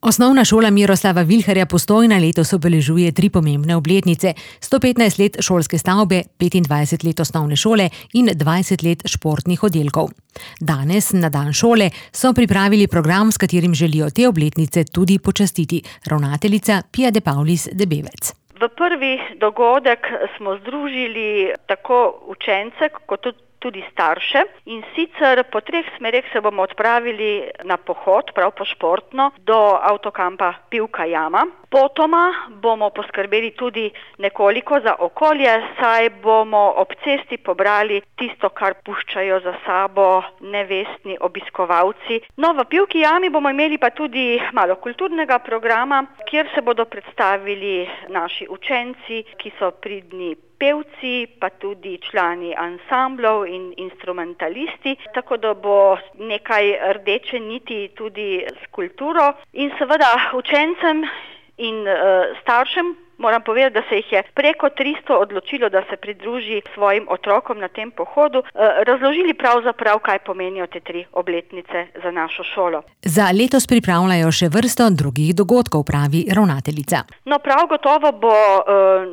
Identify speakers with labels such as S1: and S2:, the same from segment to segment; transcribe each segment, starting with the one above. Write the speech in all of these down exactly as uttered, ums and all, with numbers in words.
S1: Osnovna šola Miroslava Vilharja Postojna letos obeležuje tri pomembne obletnice: sto petnajst let šolske stavbe, petindvajset let osnovne šole in dvajset let športnih oddelkov. Danes, na dan šole, so pripravili program, s katerim želijo te obletnice tudi počastiti. Ravnateljica Pia de Paulis Debevec.
S2: V prvi dogodek smo združili tako učence kot tudi starše, in sicer po treh smereh se bomo odpravili na pohod, prav po športno, do avtokampa Pivka jama. Potoma bomo poskrbeli tudi nekoliko za okolje, saj bomo ob cesti pobrali tisto, kar puščajo za sabo nevestni obiskovalci. No, v Pivki jami bomo imeli pa tudi malo kulturnega programa, kjer se bodo predstavili naši učenci, ki so pridni pevci, pa tudi člani ansamblov in instrumentalisti, tako da bo nekaj rdeče niti tudi s kulturo. In seveda učencem in uh, staršem moram povedati, da se jih je preko tristo odločilo, da se pridruži svojim otrokom na tem pohodu, uh, razložili pravzaprav, kaj pomenijo te tri obletnice za našo šolo.
S1: Za letos pripravljajo še vrsto drugih dogodkov, pravi ravnateljica.
S2: No, prav gotovo bo uh,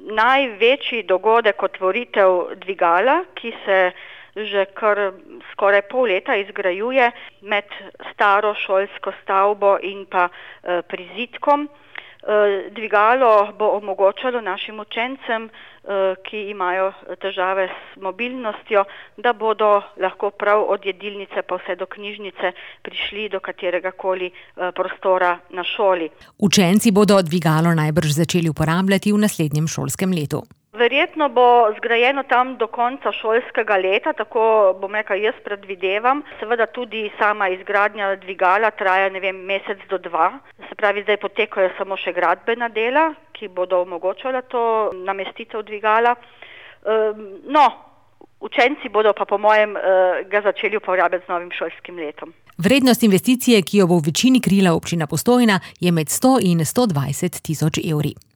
S2: največji dogodek otvoritev dvigala, ki se že kar skoraj pol leta izgrajuje med staro šolsko stavbo in pa e, prizidkom. E, dvigalo bo omogočalo našim učencem, e, ki imajo težave s mobilnostjo, da bodo lahko prav od jedilnice pa vse do knjižnice prišli do katerega koli e, prostora na šoli.
S1: Učenci bodo dvigalo najbrž začeli uporabljati v naslednjem šolskem letu.
S2: Verjetno bo zgrajeno tam do konca šolskega leta, tako bom rekla, jaz predvidevam. Seveda tudi sama izgradnja dvigala traja, ne vem, mesec do dva. Se pravi, zdaj potekajo samo še gradbena dela, ki bodo omogočala to namestitev dvigala. No, učenci bodo pa po mojem ga začeli uporabljati z novim šolskim letom.
S1: Vrednost investicije, ki jo bo v večini krila občina Postojna, je med sto in sto dvajset tisoč evri.